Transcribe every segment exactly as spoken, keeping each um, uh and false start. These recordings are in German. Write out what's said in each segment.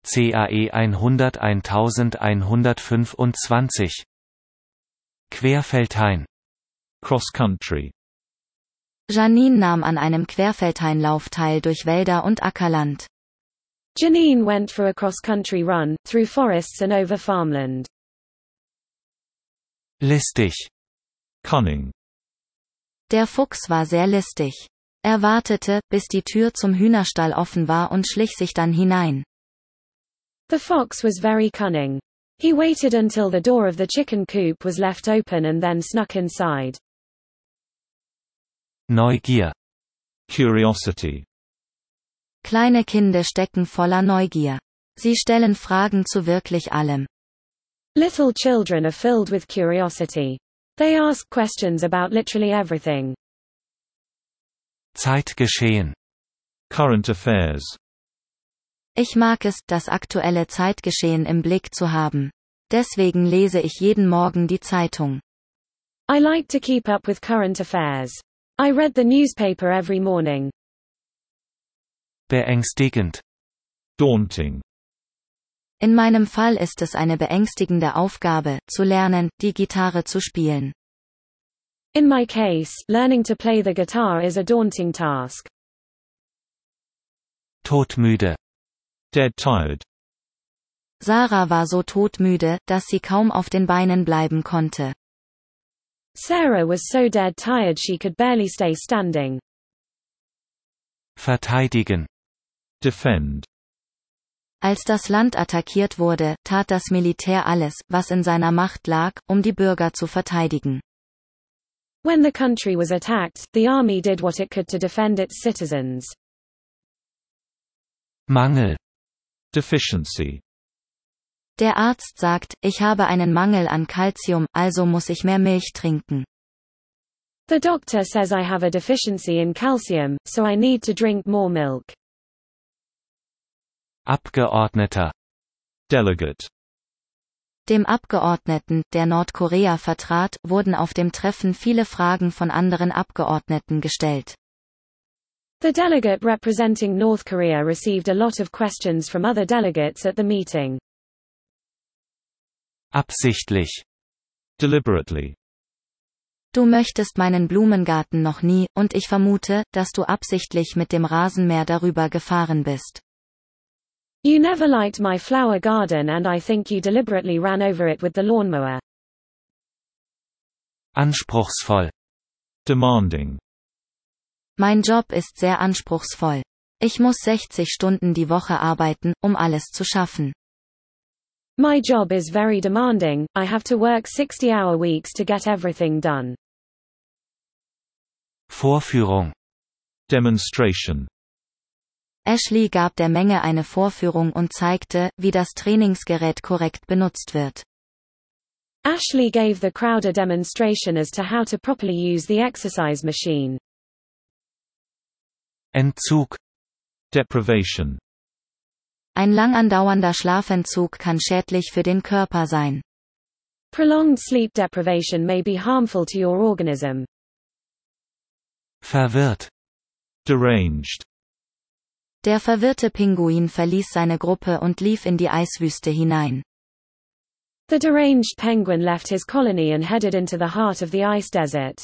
C A E hundertundzeinhunderteinhundertfünfundzwanzig. Querfeldhain. Cross country. Janine nahm an einem Querfeldhainlauf teil durch Wälder und Ackerland. Janine went for a cross-country run, through forests and over farmland. Listig. Cunning. Der Fuchs war sehr listig. Er wartete, bis die Tür zum Hühnerstall offen war und schlich sich dann hinein. The fox was very cunning. He waited until the door of the chicken coop was left open and then snuck inside. Neugier. Curiosity. Kleine Kinder stecken voller Neugier. Sie stellen Fragen zu wirklich allem. Little children are filled with curiosity. They ask questions about literally everything. Zeitgeschehen. Current affairs. Ich mag es, das aktuelle Zeitgeschehen im Blick zu haben. Deswegen lese ich jeden Morgen die Zeitung. I like to keep up with current affairs. I read the newspaper every morning. Beängstigend. Daunting. In meinem Fall ist es eine beängstigende Aufgabe, zu lernen, die Gitarre zu spielen. In my case, learning to play the guitar is a daunting task. Todmüde. Dead tired. Sarah war so todmüde, dass sie kaum auf den Beinen bleiben konnte. Sarah was so dead tired she could barely stay standing. Verteidigen. Defend. Als das Land attackiert wurde, tat das Militär alles, was in seiner Macht lag, um die Bürger zu verteidigen. When the country was attacked, the army did what it could to defend its citizens. Mangel. Deficiency. Der Arzt sagt, ich habe einen Mangel an Calcium, also muss ich mehr Milch trinken. The doctor says I have a deficiency in calcium, so I need to drink more milk. Abgeordneter. Delegate. Dem Abgeordneten, der Nordkorea vertrat, wurden auf dem Treffen viele Fragen von anderen Abgeordneten gestellt. The delegate representing North Korea received a lot of questions from other delegates at the meeting. Absichtlich. Deliberately. Du möchtest meinen Blumengarten noch nie, und ich vermute, dass du absichtlich mit dem Rasenmäher darüber gefahren bist. You never liked my flower garden and I think you deliberately ran over it with the lawnmower. Anspruchsvoll. Demanding. Mein Job ist sehr anspruchsvoll. Ich muss sechzig Stunden die Woche arbeiten, um alles zu schaffen. My job is very demanding, I have to work sixty hour weeks to get everything done. Vorführung. Demonstration. Ashley gab der Menge eine Vorführung und zeigte, wie das Trainingsgerät korrekt benutzt wird. Ashley gave the crowd a demonstration as to how to properly use the exercise machine. Entzug. Deprivation. Ein lang andauernder Schlafentzug kann schädlich für den Körper sein. Prolonged sleep deprivation may be harmful to your organism. Verwirrt. Deranged. Der verwirrte Pinguin verließ seine Gruppe und lief in die Eiswüste hinein. The deranged penguin left his colony and headed into the heart of the ice desert.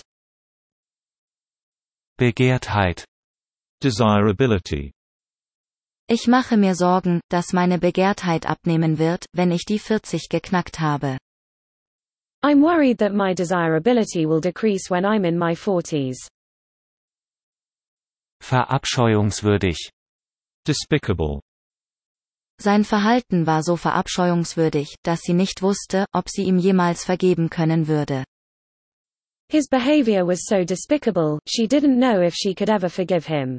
Begehrtheit. Desirability. Ich mache mir Sorgen, dass meine Begehrtheit abnehmen wird, wenn ich die vierzig geknackt habe. I'm worried that my desirability will decrease when I'm in my forties. Verabscheuungswürdig. Despicable. Sein Verhalten war so verabscheuungswürdig, dass sie nicht wusste, ob sie ihm jemals vergeben können würde. His behavior was so despicable, she didn't know if she could ever forgive him.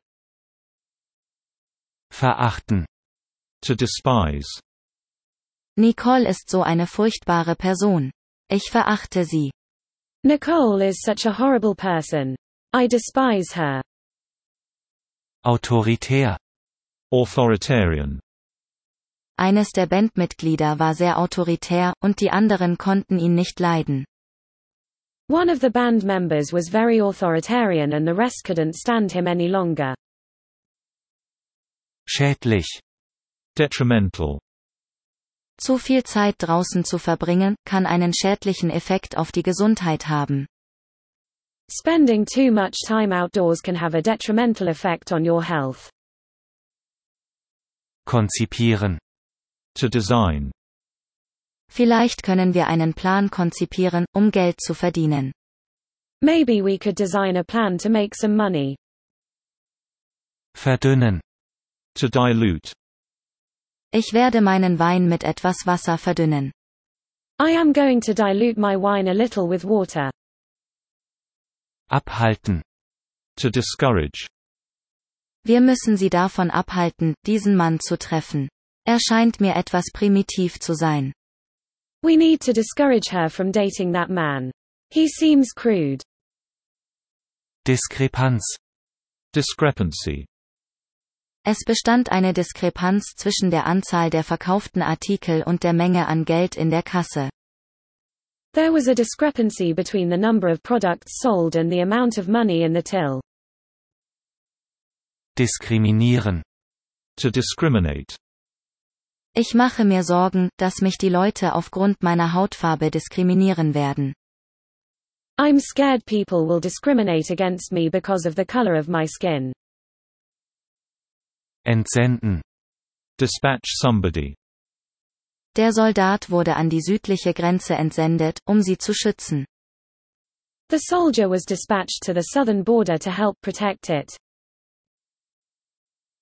Verachten. To despise. Nicole ist so eine furchtbare Person. Ich verachte sie. Nicole is such a horrible person. I despise her. Autoritär. Authoritarian. Eines der Bandmitglieder war sehr autoritär, und die anderen konnten ihn nicht leiden. One of the band members was very authoritarian and the rest couldn't stand him any longer. Schädlich. Detrimental. Zu viel Zeit draußen zu verbringen, kann einen schädlichen Effekt auf die Gesundheit haben. Spending too much time outdoors can have a detrimental effect on your health. Konzipieren. To design. Vielleicht können wir einen Plan konzipieren, um Geld zu verdienen. Maybe we could design a plan to make some money. Verdünnen. To dilute. Ich werde meinen Wein mit etwas Wasser verdünnen. I am going to dilute my wine a little with water. Abhalten. To discourage. Wir müssen sie davon abhalten, diesen Mann zu treffen. Er scheint mir etwas primitiv zu sein. We need to discourage her from dating that man. He seems crude. Diskrepanz. Discrepancy. Es bestand eine Diskrepanz zwischen der Anzahl der verkauften Artikel und der Menge an Geld in der Kasse. There was a discrepancy between the number of products sold and the amount of money in the till. Diskriminieren. To discriminate. Ich mache mir Sorgen, dass mich die Leute aufgrund meiner Hautfarbe diskriminieren werden. I'm scared people will discriminate against me because of the color of my skin. Entsenden. Dispatch somebody. Der Soldat wurde an die südliche Grenze entsendet, um sie zu schützen. The soldier was dispatched to the southern border to help protect it.